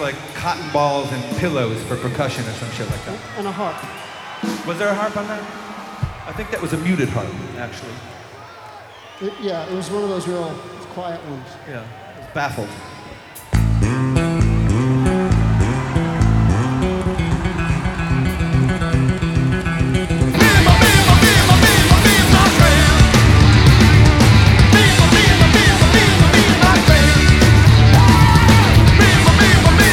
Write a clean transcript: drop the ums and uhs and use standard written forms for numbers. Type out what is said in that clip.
like cotton balls and pillows for percussion or some shit like that. And a harp. Was there a harp on that? I think that was a muted harp, actually. It was one of those real quiet ones. Yeah, I was baffled.